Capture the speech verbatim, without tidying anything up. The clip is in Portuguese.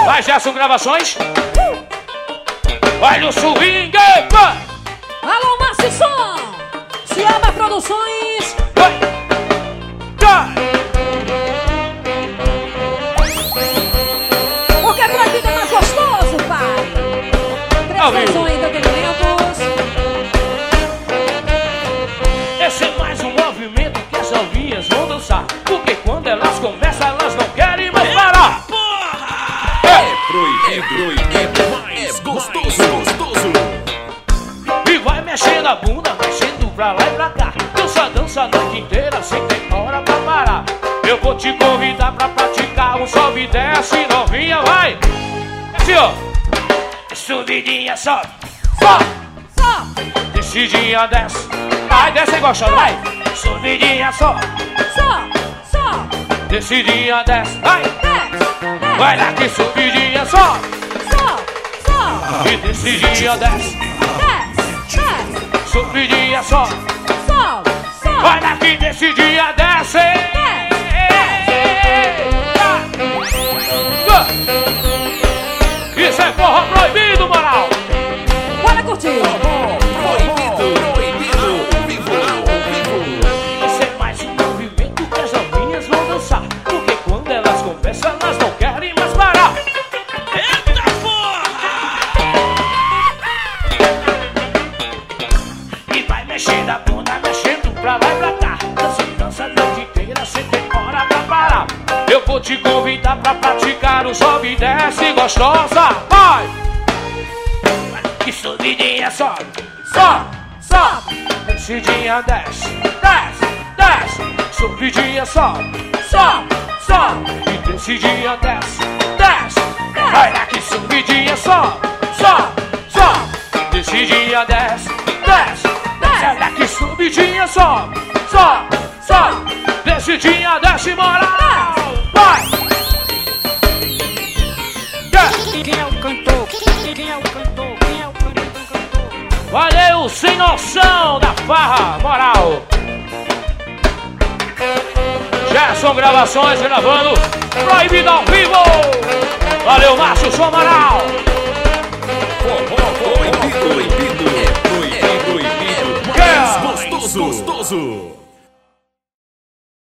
Vai, Gerson Gravações. Olha o swing. Alô, Márcio Som. Se ama Produções. Vai. Vai. Porque por aqui tá mais gostoso, pai. Três em entretenimentos. Esse é mais um movimento que as novinhas vão dançar. Porque quando elas começam, elas não querem mais parar. É proibido, mais gostoso, gostoso. E vai mexendo a bunda, mexendo pra lá e pra cá. Dança, dança a noite inteira, sem ter hora pra parar. Eu vou te convidar pra praticar um sobe e desce, novinha, vai. Desce, ó. Subidinha, sobe, sobe, Sobe, descidinha, desce. Vai, desce aí, gostando, vai. Subidinha, sobe, sobe, sobe. descidinha, desce. Vai, Desce, desce. vai lá que subidinha, sobe. Sobe, sobe. E descidinha, desce. Desce, desce. Subidinha, sobe. Sobe, sobe. Vai lá que descidinha, desce. Isso é forró proibido, moral. Bora curtir. Proibido, proibido, vivo, vivo. Isso é mais um movimento que as novinhas vão dançar. Porque quando elas conversam, elas não querem mais parar. Eita porra! E vai mexendo a bunda, mexendo pra lá e pra cá. Dança, dança a noite inteira, sem ter hora pra parar. Eu vou te convidar pra praticar o sobe e desce gostosa. Vai! Que subidinha, sobe, sobe, sobe. Descidinha, desce, desce, desce. Subidinha, sobe, sobe, sobe. E descidinha, desce, desce. Vai lá que subidinha, sobe, sobe, sobe. Descidinha, desce, desce, desce. Vai lá que subidinha, sobe, sobe, sobe. Descidinha, desce, moral. Vai! Yeah. Quem é o cantor? Quem é o cantor? Quem é o cantor? cantor? Valeu, sem noção da farra, moral. Gerson Gravações gravando Proibido ao vivo. Valeu, Márcio Som, moral.